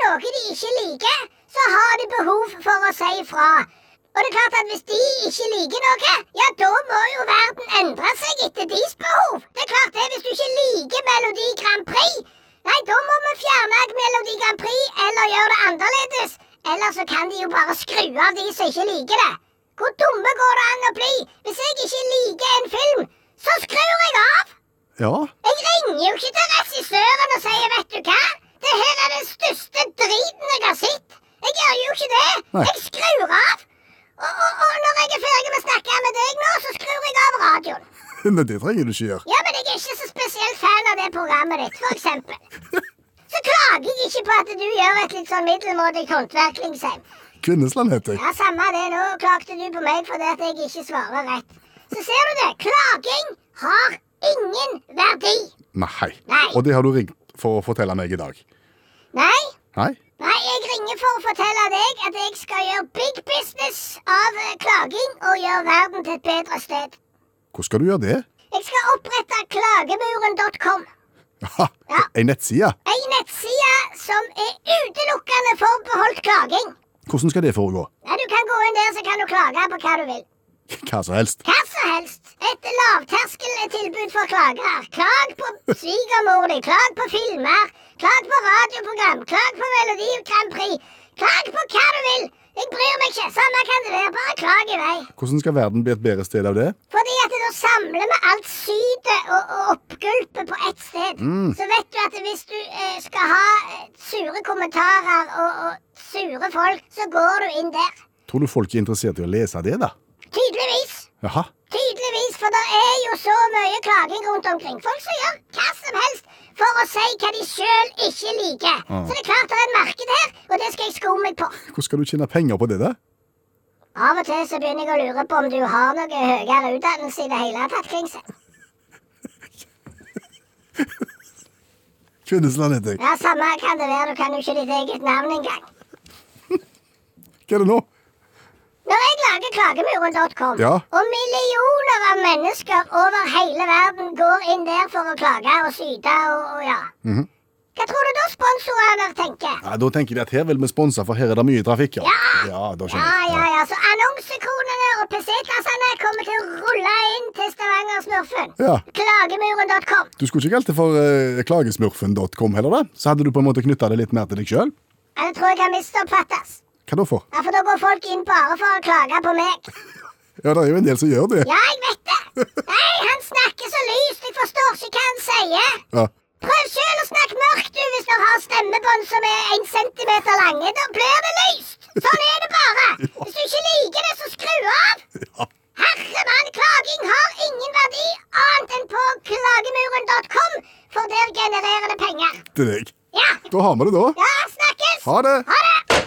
noe de ikke liker, så har de behov for å si ifra. Og det er klart at hvis de ikke liker noe, ja, da må jo verden endre seg etter deres behov. Det er klart det, hvis du ikke liker Melodi Grand Prix, nei, da må vi fjerne Melodi Grand Prix, eller gjøre det annerledes. Eller så kan de jo bare skru av de som ikke liker det. Hvor dumme går det an å bli? Hvis jeg ikke liker en film, så skrur jeg av. Ja. Jeg ringer jo ikke til regissøren og sier, vet du hva? Det her er den største driten jeg har sett. Jeg gjør jo ikke det. Nei. Jeg skrur av. Og, og, og når jeg er ferdig med å snakke med deg nå, så skrur jeg av radioen. Men det trenger du ikke gjøre. Ja, men jeg er ikke så spesielt fan av det programmet ditt, for eksempel. Så klager jeg ikke på at du gjør et litt sånn middelmådig håndverk, Klingsheim. Kvinnesland heter jeg. Ja, samme det. Nå klagde du på meg fordi at jeg ikke svarer rett. Så ser du det. Klaging har ingen verdi. Nei. Nei. Og det har du ringt for å fortelle meg i dag. Nei. Nei? Nei, jeg ringer for å fortelle deg at jeg skal gjøre big business av eh, klaging og gjøre verden til et bedre sted. Hvordan skal du gjøre det? Jeg skal opprette klagemuren punktum com. Ja, Ja. en nettside. En nettside som er utelukkende forbeholdt klaging. Hvordan skal det foregå? Ja, du kan gå inn der, så kan du klage på hva du vil. Hva som helst. Hva som helst. Et lavterskeltilbud for klagere. Klag på svigermor di, klag på filmer, klag på radioprogram, klag på Melodi Grand Prix. Klag på hva du vil. Jeg bryr meg ikke. Samme kan det være. Bare klag i vei. Hvordan skal verden bli et bedre sted av det? Fordi at da samler vi alt sydet og, og oppgulpet på ett sted. Mm. Så vet du at hvis du eh, skal ha eh, sure kommentarer og, og sure folk, så går du inn der. Tror du folk er interessert i å lese det, da? Tydeligvis. Jaha. Tydeligvis, for det er jo så mye klaging rundt omkring. Folk som gjør hva som helst for å si hva de selv ikke liker. Ah. Så det er klart det er et marked her, og det skal jeg sko meg på. Hvordan skal du tjene penger på det, da? Av og til så begynner jeg å lure på om du har noe høyere utdannelse i det hele tatt, Klingsheim. Kvinnesland heter jeg. Ja, samme kan det være. Du kan jo ikke ditt eget navn engang. Hva er det nå? Når jeg lager klagemuren punktum com, Ja. og millioner av mennesker over hele verden går inn der for å klage og syte og, og ja. Mhm. Hva tror du da sponsorene tenker? Ja, da tenker vi at her vil vi sponse, for her er det mye trafikk. Ja. Ja, da Ja, skjønner jeg. ja, ja. Så annonsekronene og P C-klassene kommer til å rulle inn til Stavanger-smurfen. Ja. Klagemuren punktum com. Du skulle ikke kalt det for uh, klagesmurfen punktum com heller, da? Så hadde du på en måte knyttet det litt mer til deg selv? Ja, det tror jeg kan misoppfattes. Hva da for? Ja, for da går folk inn bare for å klage på meg. Ja, det er jo en del som gjør det. Ja, jeg vet det. Nei, han snakker så lyst. Jeg forstår ikke hva han sier. Ja. Prøv selv å snakke mørkt, du, hvis du har stemmebånd som er en centimeter lange. Da blir det lyst. Sånn er det bare. Hvis du ikke liker det, så skru av. Ja. Herremann, klaging har ingen verdi annet enn på klagemuren punktum com, for der genererer det penger. Til deg. Ja, Da har vi det, da. ja, snakkes. Ha det. Ha det.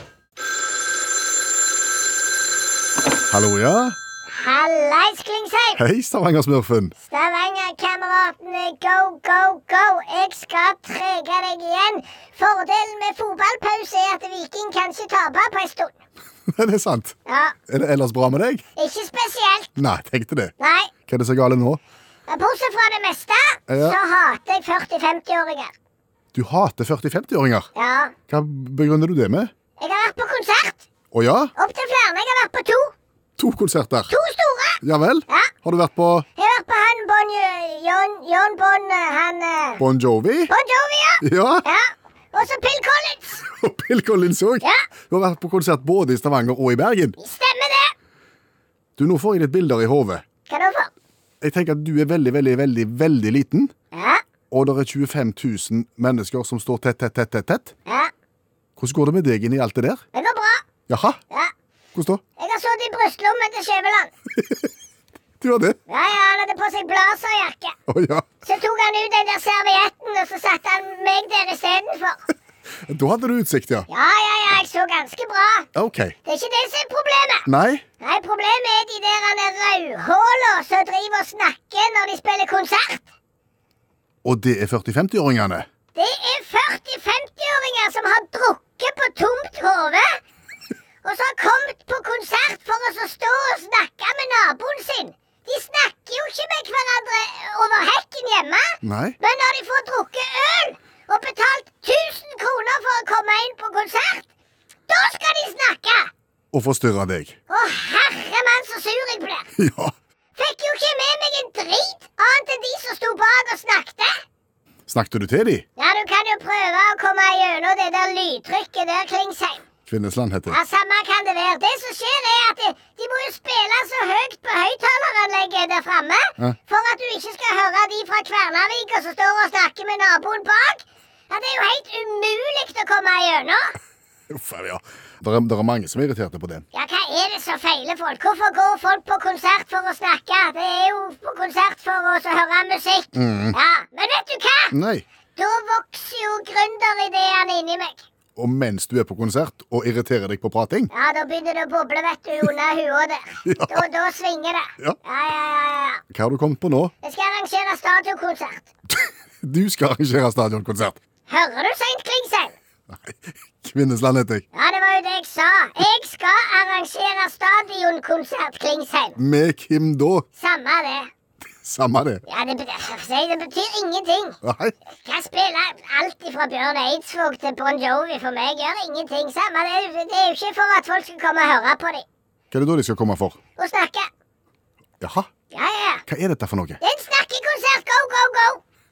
Hallo, ja. Hallais, Klingsheim. Hei, Stavanger-smurfen. Stavanger-kameratene, go, go, go. Jeg skal trege deg igjen. Fordelen med fotballpause er at Viking kanskje taper på en stund. Det er sant. Ja, Er det ellers bra med deg? ikke spesielt. Nei, tenkte det. Nei, Hva er det så gale nå? bortsett fra det meste, Ja. så hater jeg førti-femti-åringer. Du hater førti-femti-åringer. Ja, Hva begrunner du det med? jeg har vært på konsert. Å ja? Opp til flere. Jeg har vært på to. To konserter. To store. Ja vel? Ja. Har du vært på Jeg har vært på han Bon John, John Bon, han eh, Bon Jovi? Bon Jovi, ja. Ja. Ja. Og så Phil Collins. Og Bill Collins òg? Ja. Du har vært på konsert både i Stavanger og i Bergen. Stemmer det. Du, Nå får jeg litt bilder i hodet. Hva da for? Jeg tenker at du er veldig, veldig, veldig veldig liten. Ja. Og det er tjuefem tusen mennesker som står tett, tett, tett, tett, tett. Ja. Hvordan går det med deg inn i alt det der? Det går bra. Jaha? Ja. Hvordan da? Jeg har sittet i brystlommen til Skjæveland. Du har det? Ja, ja, han hadde på seg blazerjakke. Å ja. Så tok han ut den der servietten, og så satte han meg der istedenfor. Da hadde du utsikt, ja. Ja, ja, ja, jeg så ganske bra. OK. Det er ikke det som er problemet. Nei? Nei, problemet er de der han er rødhåla som driver og snakker når de spiller konsert. Og det er førti-femti-åringene? Det er førti-femti-åringer som har drukket på tomt hode, og så har kommet på konsert for å så stå og snakke med naboen sin. De snakker jo ikke med hverandre over hekken hjemme. Nei? Men når de får drukket øl og betalt tusen kroner for å komme komme inn på konsert, da skal de snakke! Og forstyrre deg. Å, herremann, så sur jeg ble. Ja. Fikk jo ikke med meg en drit, annet enn de som sto bak og snakket. Snakket du til de? Ja, du kan jo prøve å komme gjennom det der lydtrykket der, Klingsheim. Kvinnesland heter det. Ja, samme kan det være. Det som skjer er at de, de må jo spille så høyt på høyttaleranlegget der framme, Ja. for at du ikke skal høre de fra Kværnervika som står og snakker med naboen bak. Ja, det er jo helt umulig å komme gjennom. Uff, ja. Det er, det er mange som er irriterte på det. Ja, hva er det som feiler folk? Hvorfor går folk på konsert for å snakke? Det er jo på konsert for å så høre musikk. Mm. Ja, men vet du hva? Nei. Da vokser jo gründerideene inni meg. Og mens du er på konsert og irriterer deg på prating? Ja, da begynner det å boble, vet du, under huet der. Ja. Da, da svinger det. Ja. Ja, ja, ja, ja. Hva har du kommet på nå? Jeg skal arrangere stadionkonsert. Du skal arrangere stadionkonsert. Hører du Seint Klingsheim? Nei, Kvinnesland heter jeg. Ja, det var jo det jeg sa. Jeg skal arrangere stadionkonsert, Klingsheim. Med hvem da? Samme det. Samme det. Ja, det, betyr, det betyr ingenting. Nei. Jeg kan spille alt fra Bjørn Eidsvåg til Bon Jovi. For meg gjør ingenting. Samme det. Det er jo ikke for at folk skal komme og høre på dem. Hva er det da de skal komme for? Og snakke. Jaha. Ja, ja. Hva er dette for noe? Det er en snakkekonsert. Go, go, go!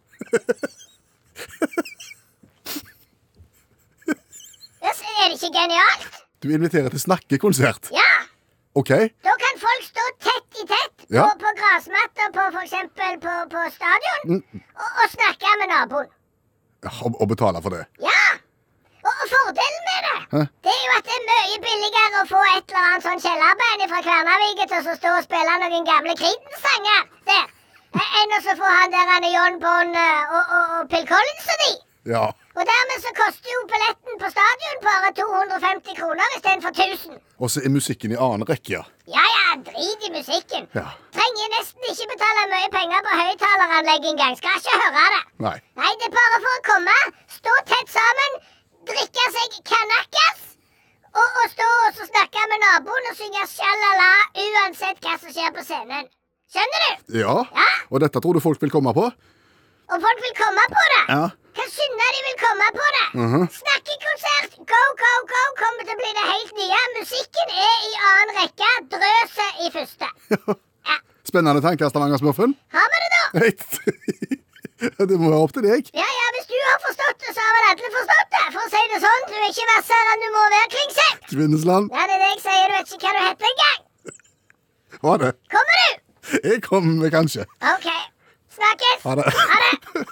Er det ikke genialt? Du inviterer til snakkekonsert. Ja. OK. Da kan folk stå tett i tett Ja. på, på grasmatter på for eksempel på, på stadion Mm. og, og snakke med naboen. Ja, og, og betale for det. Ja. Og, og fordelen med det, Hæ? det er jo at det er mye billigere å få et eller annet sånn kjellerband fra Kværnervika til å stå og spille noen gamle Creedence-sanger der, enn å så få han der han er John Bon eh, og, og, og Phil Collins og de. Ja. Og dermed så koster jo billetten på stadion bare to hundre og femti kroner istedenfor tusen. Og så er musikken i annen rekke, ja. Ja, ja, drit i musikken. Ja. Trenger nesten ikke betale mye penger på høyttaleranlegg engang. Skal ikke høre det. Nei. Nei, det er bare for å komme, stå tett sammen, drikke seg kanakas, og, og stå og så snakke med naboen og synge sjalala uansett hva som skjer på scenen. Skjønner du? Ja. Ja. Og dette tror du folk vil komme på? Og folk vil komme på det. Ja. Hva synder de vil komme på det? Mhm. Snakkekonsert, go, go, go, kommer til å bli det helt nye. Musikken er i annen rekke, drøset i første. Ja. Spennende tanker, Stavanger-smurfen. Har vi det da? Nei, det må være opp til deg. Ja, ja, hvis du har forstått det, så har vel alle forstått det. For å si det sånn, du er ikke hvassere enn du må være, Klingsheim. Kvinnesland. Ja, det er det jeg sier, du vet ikke hva du heter engang. Ha det. Kommer du? Jeg kommer kanskje. Ok, snakkes. Ha det. Ha det.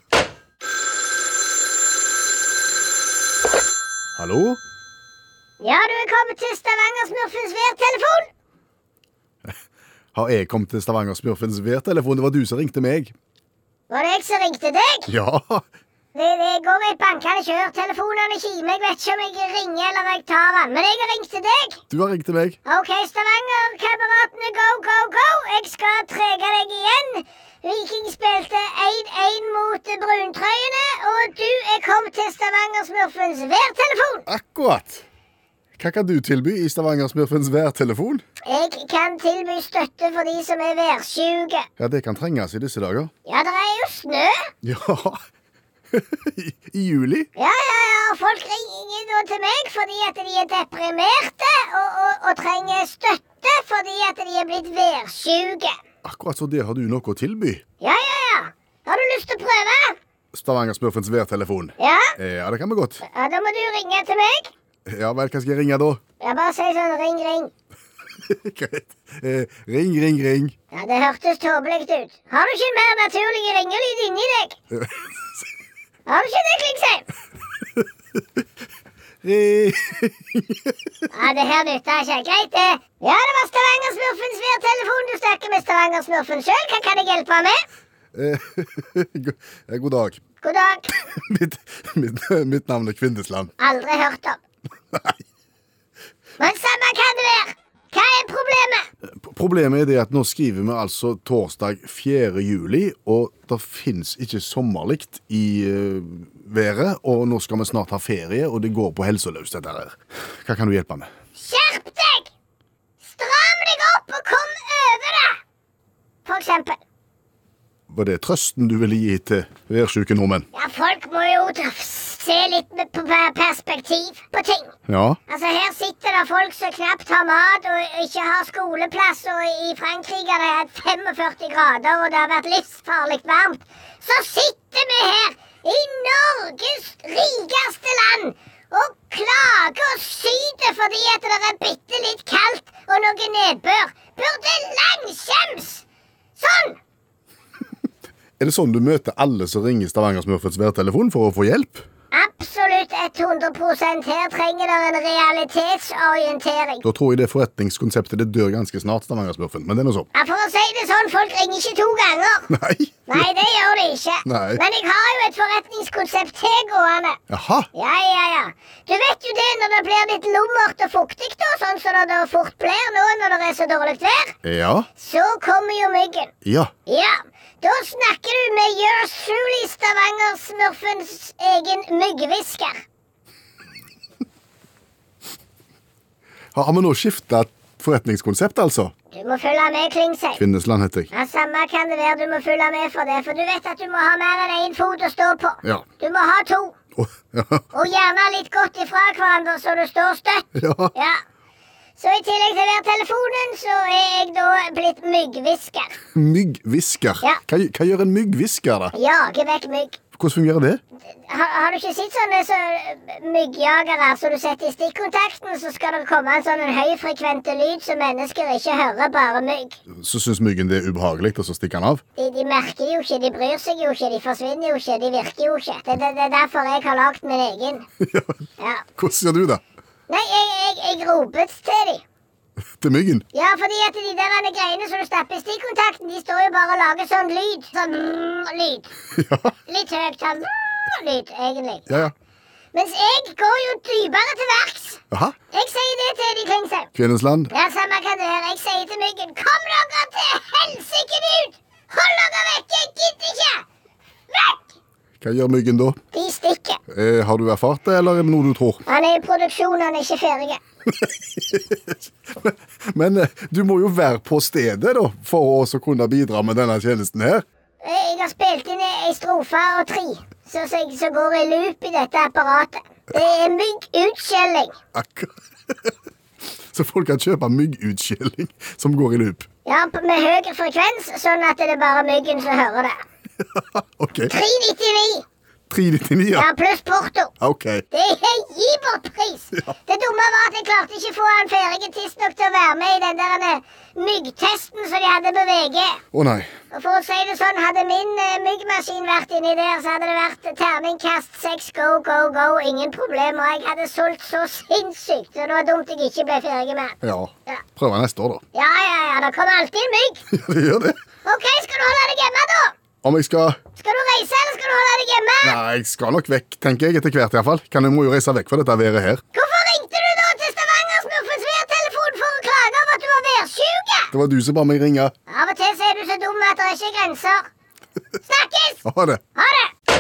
Hallo? Ja, du er kommet til Stavanger-smurfens værtelefon. Har jeg kommet til Stavanger-smurfens værtelefon? Det var du som ringte meg. Var det jeg som ringte deg? Ja. Det, det går et bankende kjør. Telefonene kimer. Jeg vet ikke om jeg ringer eller jeg tar den. Men jeg har ringt til deg. Du har ringt til meg. Ok, Stavanger-kameratene, go, go, go. Jeg skal trege deg igjen. Viking spilte én én mot bruntrøyene, og du er kommet til Stavanger-smurfens værtelefon. Akkurat. Hva kan du tilby i Stavanger-smurfens værtelefon? Jeg kan tilby støtte for de som er værsjuke. Ja, det kan trenges i disse dager. Ja, det er jo snø. Ja. I, I juli? Ja, ja, ja. og Folk ringer da til meg fordi at de er deprimerte og, og, og trenger støtte fordi at de er blitt værsjuke. Akkurat så det har du noe å tilby. Ja, ja, ja. Har du lyst til å prøve? Stavanger-smurfens værtelefon. Ja? Ja, det kan vi godt. Ja, da må du ringe til meg. Ja vel, hva skal jeg ringe da? Ja, bare si sånn ring, ring. Greit. Eh, ring, ring, ring. Ja, det hørtes tåpelig ut. Har du ikke en mer naturlig ringelyd inni deg? Har du ikke det, Klingsheim? Ring. Ja, det her nytter ikke. Greit, det. Ja, det var Stavanger-smurfens værtelefon. Du snakker med Stavanger-smurfen sjøl. Hva kan jeg hjelpe med? Eh, go- eh, God dag. God dag. Mitt, mitt, mitt navn er Kvindesland. Aldri hørt om. Nei. Men samme kan det være. Hva er problemet? P- Problemet er det at nå skriver vi altså torsdag fjerde juli, og det finnes ikke sommerlikt i eh, været, og nå skal vi snart ha ferie, og det går på helseløs dette her. Hva kan du hjelpe med? Skjerp deg! Stram deg opp og kom over det! For eksempel. Var det trøsten du ville gi til værsjuke nordmenn? Ja, folk må jo treffes. se litt med- på per- perspektiv på ting. Ja. Altså, her sitter det folk som knapt har mat og ikke har skoleplass, og i Frankrike har det hatt femogførti grader, og det har vært livsfarlig varmt. Så sitter vi her i Norges rikeste land og klager og syter fordi at det er bitte litt kaldt og noe nedbør. Burde langskjems! Sånn! Er det sånn du møter alle som ringer Stavanger-smurfens værtelefon for å få hjelp? Absolutt hundre prosent. Her trenger det en realitetsorientering. Da tror jeg det forretningskonseptet det dør ganske snart, Stavanger-smurfen. Men det er noe sånn. Ja, For å si det sånn, folk ringer ikke to ganger. Nei. Nei, det gjør de ikke. Nei. Men jeg har jo et forretningskonsept til gående. Jaha. Ja, ja, ja. Du vet jo det når det blir litt lummert og fuktig, da, sånn som det da fort blir nå når det er så dårlig vær, Ja. så kommer jo myggen. Ja. Ja, da snakker du med yours truly, Stavanger-smurfens egen myggvisker. Har vi nå skiftet forretningskonsept, altså? Du må følge med, Klingsheim. Kvinnesland heter jeg. Ja, Samme kan det være, du må følge med for det, for du vet at du må ha mer enn én fot å stå på. Ja. Du må ha to, Å, ja. og gjerne litt godt ifra hverandre, så du står støtt. Ja. Ja. Så i tillegg til å være telefonen, så er jeg da blitt myggvisker. Myggvisker. Ja. Hva, hva gjør en myggvisker, da? Jager vekk mygg. Hvordan fungerer det? Har, har du ikke sett sånne så, myggjagere så du setter i stikkontakten, så skal det komme en sånn en høyfrekvente lyd som mennesker ikke hører, bare mygg. Så syns myggen det er ubehagelig, og så stikker han av? De, de merker det jo ikke, de bryr seg jo ikke, de forsvinner jo ikke, de virker jo ikke. Det, det, det er derfor jeg har lagd min egen. Ja. Hvordan gjør du det? Nei, jeg, jeg, jeg ropet til de. Til myggen? Ja, fordi at de der greiene som du stapper i stikkontakten, de står jo bare og lager sånn lyd. Sånn brrr, lyd. Ja. Litt høyt sånn brrr, lyd, egentlig. Ja, ja. Mens jeg går jo dypere til verks. Jaha. Jeg sier det til de, Klingsheim. Kvinnesland? Ja, samme kan det være. Jeg sier til myggen, kom dere til helsike ut! Hold dere vekk, jeg gidder ikke! Vekk! Hva gjør myggen da? De stikker. Eh, har du erfart det, eller er det noe du tror? Han er i produksjon, han er ikke ferdig. Men eh, du må jo være på stedet da, for å også kunne bidra med denne tjenesten her. Jeg har spilt inn ei strofe og tre, så, så, så går i loop i dette apparatet. Det er myggutskjelling. Akkurat. Så folk kan kjøpe myggutskjelling som går i loop. Ja, p- med høy frekvens, sånn at det er bare myggen som hører det. Ok. tre nittini. tre nittini, ja. Ja, pluss porto. Ok. Det er giverpris. Det dumme var at jeg klarte ikke å få han ferdig tidsnok til å være med i den der eh, myggtesten som de hadde på V G. Å nei. Og for å si det sånn, hadde min eh, myggmaskin vært inni der, så hadde det vært terningkast seks, go, go, go, ingen problem. Og jeg hadde solgt så sinnssykt, så det var dumt jeg ikke ble ferdig med. Ja. Ja. Prøver neste år, da. Ja, ja, ja, det kommer alltid en mygg. Ja, det gjør det. Ok, skal du holde deg hjemme da? Om jeg skal... Skal du reise, eller skal du holde deg hjemme? Nei, jeg skal nok vekk, tenker jeg etter hvert i hvert fall. Kan jeg må jo reise vekk fra dette været her. Hvorfor ringte du da til Stavanger-smurfens værtelefon for å klage over at du var værsjuke? Det var du som ba meg ringe. Av og til så er du så dum at det er ikke grenser. Snakkes! Ha det. Ha det!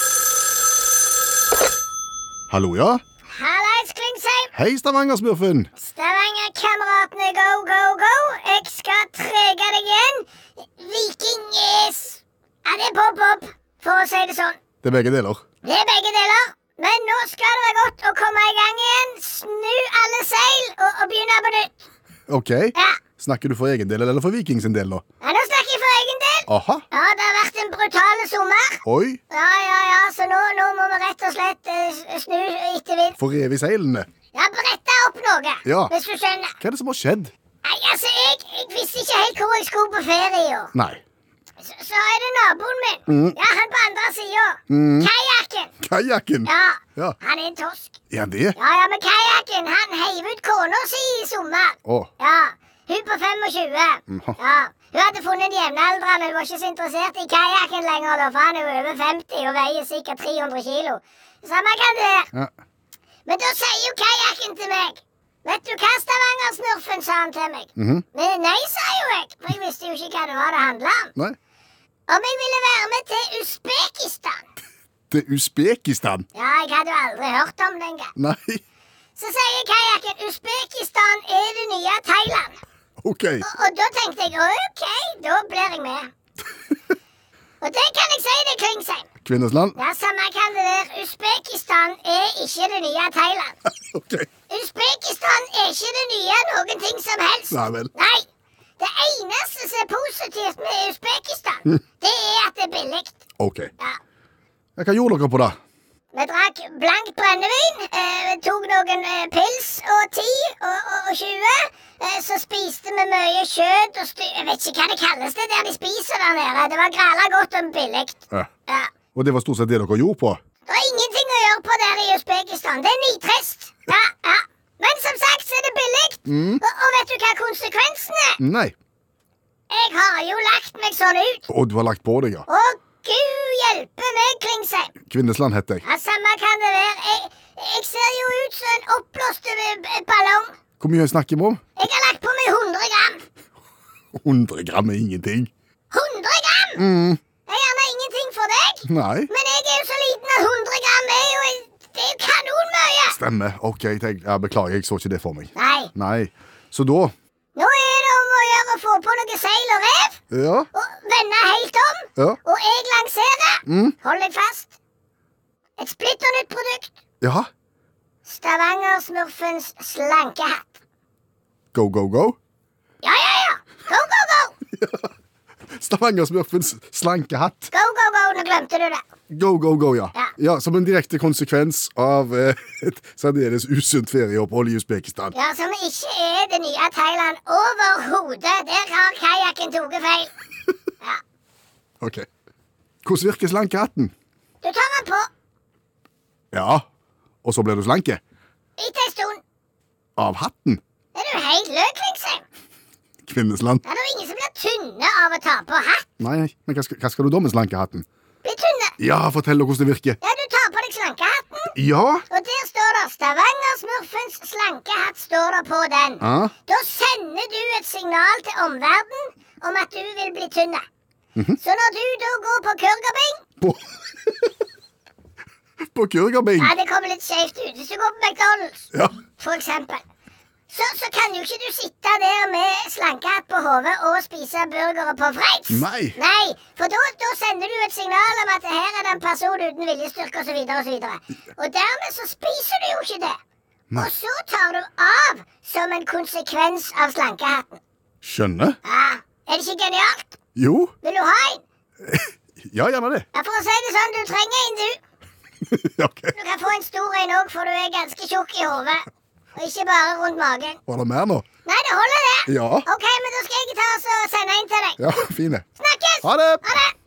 Hallo, ja? Hallais, Klingsheim. Hei, Stavanger-smurfen. Stavanger-kameratene, go, go, go. Jeg skal trege deg igjen. Viking is... Ja, det er pop, pop, for å si det sånn. Det er begge deler. Det er begge deler. Men nå skal det være godt å komme i gang igjen. Snu alle seil og, og begynne på nytt. Ok. Ja. Snakker du for egen del, eller for Viking sin del, da? Ja, nå snakker jeg for egen del. Aha. Ja, det har vært en brutal sommer. Oi. Ja, ja, ja, så nå, nå må vi rett og slett eh, snu etter vind. For rev i seilene. Ja, brette opp noe, Ja. hvis du skjønner. Hva er det som har skjedd? Nei, altså, jeg, jeg visste ikke helt hvor jeg skulle på ferie i år. Nei. Så, så er det naboen min. Mm. Ja, han på andre siden. Mm. Kajakken. Kajakken. Ja, Ja. han er en tosk. Ja, det. Ja, ja, men kajakken, han heiv ut kona si i sommer. Å. Ja, hun på tjuefem. Mhm. Ja, hun hadde funnet en jevnaldrende. Hun var ikke så interessert i kajakken lenger, da, for han er jo over femti og veier sikkert tre hundre kilo. Samme kan det være. Ja. Men da sier jo kajakken til meg, vet du hva, Stavanger-smurfen, sa han til meg. Mhm. Men nei, sa jo jeg, for jeg visste jo ikke hva det var det handlet om. Nei. Om jeg ville være med til Usbekistan. Til Usbekistan. Ja, jeg hadde jo aldri hørt om det engang. Nei. Så sier kajakken, Usbekistan er det nye Thailand. Ok. Og, og da tenkte jeg, ok, da blir jeg med. Og det kan jeg si det, Klingsheim. Kvinnesland? Ja, samme kan det være. Uzbekistan er ikke det nye Thailand. Ok. Uzbekistan er ikke det nye noen ting som helst. Nei vel. Nei. Det eneste som er positivt med Uzbekistan, det er at det er billig. Ok. Ja. Hva gjorde dere på det? Vi drakk blank brennevin, eh, vi tok noen eh, pils og ti og, og, og tjue. Eh, så spiste vi mye kjøtt og styr... Jeg vet ikke hva det kalles det der de spiser der nede. Det var gralla godt og billig. Ja. Ja. Og det var stort sett det dere gjorde på? Det er ingenting å gjøre på der i Uzbekistan. Det er nitrist. Ja, ja. Men som sagt så er det billig. Mm. Og, og vet du hva konsekvensen er? Nei. Jeg har jo lagt meg sånn ut. Og du har lagt på deg, ja. Å, Gud hjelpe meg, Klingsheim. Kvinnesland heter jeg. Ja, samme kan det være. Jeg, jeg ser jo ut som en oppblåst eh, ballong. Hvor mye snakker vi om? Jeg har lagt på meg hundre gram. hundre gram er ingenting. hundre gram? Mm. Det er gjerne ingenting for deg. Nei. Men jeg er jo så liten at hundre gram er jo, det er jo kanonmøye. Stemmer. Ok, tenk. Ja, beklager, jeg så ikke det for meg. Nei. Nei. Så da? Nå er det om å gjøre å få på noe seil og rev. Ja. Og vende helt om. Ja. Og jeg lanserer. Mm. Hold deg fast. Et splitter nytt produkt. Ja. Stavanger-smurfens slankehatt. Go, go, go. Ja, ja, ja. Go, go, go. Stavanger-smurfens slanke hatt. Go, go, go. Nå glemte du det. Go, go, go, ja. Ja. Ja, som en direkte konsekvens av eh, et særdeles usunt ferieopphold i Uzbekistan. Ja, som ikke er det nye Thailand overhodet. Der har kajakken tatt feil. Ja. Ok. Hvordan virker slankehatten? Du tar den på Ja, og så blir du slanke. etter en stund. Av hatten. Er du helt løk, Klingsheim? Kvinnesland. Det er jo ingen som blir tynne av å ta på hatt. Nei, men hva skal, hva skal du da med slankehatten? Blir tynne. Ja, fortell deg hvordan det virker. Ja, du tar på deg slankehatten. Ja. Og der står det Stavanger-smurfens slankehatt står det på den. Ja. Da sender du et signal til omverdenen om at du vil bli tynne. Mhm. Så når du da går på kurgerbing, På, på kurgerbing. ja, det kommer litt skjevt ut. Hvis du går på McDonald's, Ja. for eksempel, så, så kan jo ikke du sitte der med slankehatt på hodet og spise burger og pommes frites. Nei. Nei, for da, da sender du et signal om at her er det en person uten viljestyrke osv. osv. Og dermed så spiser du jo ikke det. Nei. Og så tar du av som en konsekvens av slankehatten. Skjønner. Ja, er det ikke genialt? Jo. Vil du ha en? Ja, gjerne det. Ja, for å si det sånn, du trenger en, du. Ok. Du kan få en stor en òg, for du er ganske tjukk i hodet. Og ikke bare rundt magen. Var det mer nå? Nei, det holder, det. Ja. Ok, men da skal jeg ta oss og sende en til deg. Ja, fine. Snakkes! Ha det. Ha det!